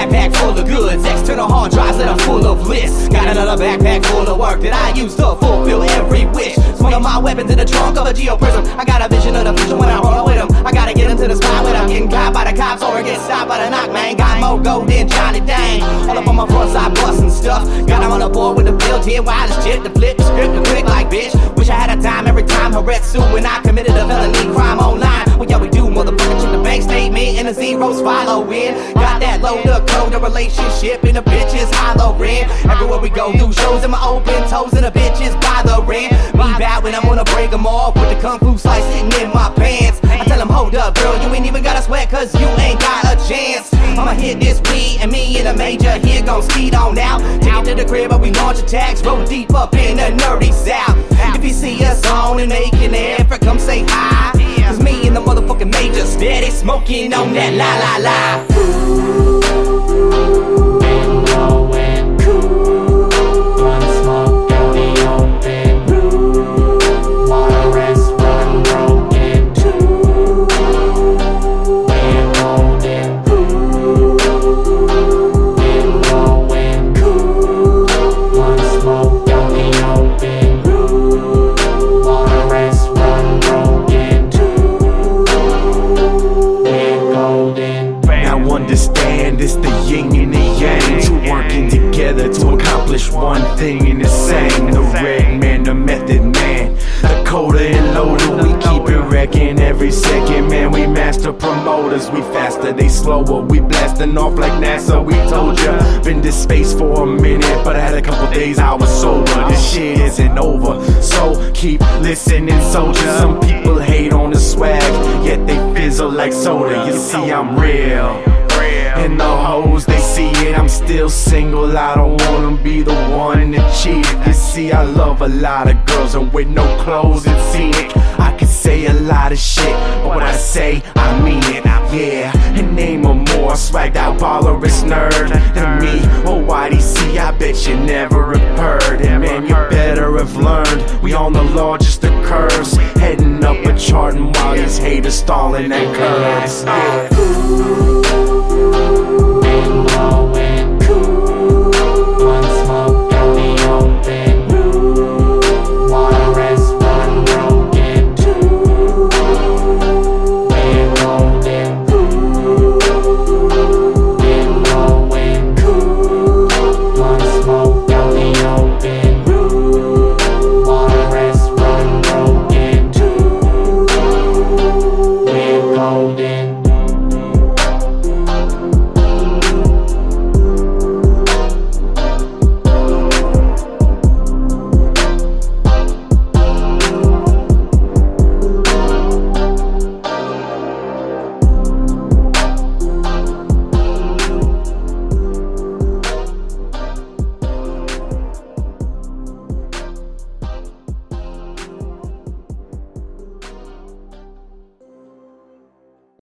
backpack full of goods, external hard drives that are full of lists. Got another backpack full of work that I use to fulfill every wish. One of my weapons in the trunk of a geoprism. I got a vision of the future when I roll with them. I gotta get into the spot without getting caught by the cops or get stopped by the knock, man. Got more gold than Johnny Dang. All up on my front side busting stuff. Got him on the board with the built-in wireless chip to flip the script and quick like bitch. Wish I had a time every time Haretsu when I committed a felony crime online. Well, yeah, we do, motherfucker. Check the bank statement and the zeros following. Got that load up code, the relationship and the bitches hollering. Everywhere we go, do shows in my open toes and the bitches bothering me bad when I'm gonna break them off with the kung fu slice sitting in my pants. I tell them, hold up, girl, you ain't even gotta sweat cause you ain't got a chance. I'ma hit this beat and me and the major here gon' speed on out. Take it to the crib but we launch attacks, roll deep up in the nerdy south. If you see us on and making an effort, come say hi. Cause me and the motherfucking major steady smoking on that la la la. Been blowing, blunt smoke out the open. Water rest run broken. We're rolling. Been blowing, blunt smoke out the open. Water rest run broken. We're golden. Now understand it's the yin and the yang, two working together to accomplish one thing and the same. The red man, the method man, the coder and loader. We keep it wrecking every second, man. We master promoters, we faster, they slower. We blasting off like NASA, we told ya. Been to space for a minute, but I had a couple days I was sober. This shit isn't over, so keep listening, soldiers. Some people hate on the swag, yet they fizzle like soda. You see I'm real, and the hoes, they see it. I'm still single, I don't wanna be the one to cheat. You see I love a lot of girls, and with no clothes it's scenic. I can say a lot of shit, but when I say, I mean it. Yeah, and name a more swagged out ballerist nerd than me or YDC. I bet you never have heard. And man, you better have learned. We on the largest of curves, heading up a chart, and while these haters stalling at curves. Yeah.